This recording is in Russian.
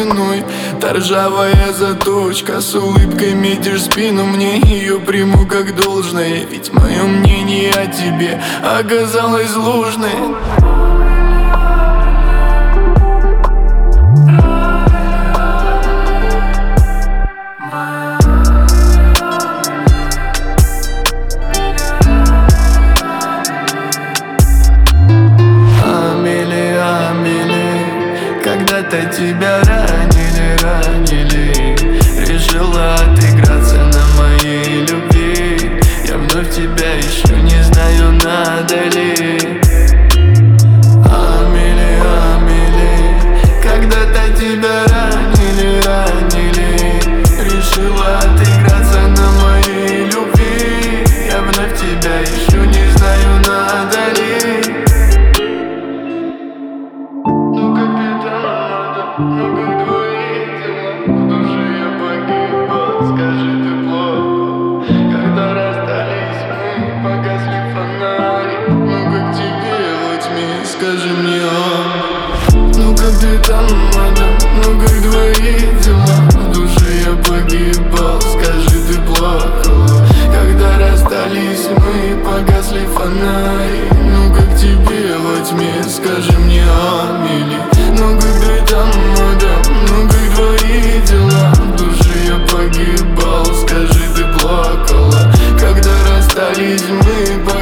спиной. Та ржавая заточка, с улыбкой метишь спину мне, ее приму как должное, ведь мое мнение о тебе оказалось ложной. Когда-то тебя ранили, решила отыграться на моей любви. Я вновь тебя ищу, не знаю, надо ли. Амели, когда-то тебя ранили, решила отыграться на моей любви. Я вновь тебя ищу, не знаю, надо ли. Но как твои дела? В душе я погибал, скажи, ты плакал, когда расстались мы, погасли фонари. Ну как тебе во тьме, скажи мне, ну как ты там, мадам? Ну как твои дела? В душе я погибал, скажи, ты плакала, когда расстались мы, погасли фонари. Ну как тебе во тьме, скажи мне, Амели. Ну как ты там, мадам, ну как твои дела? В душе я погибал, скажи, ты плакала, когда расстались мы.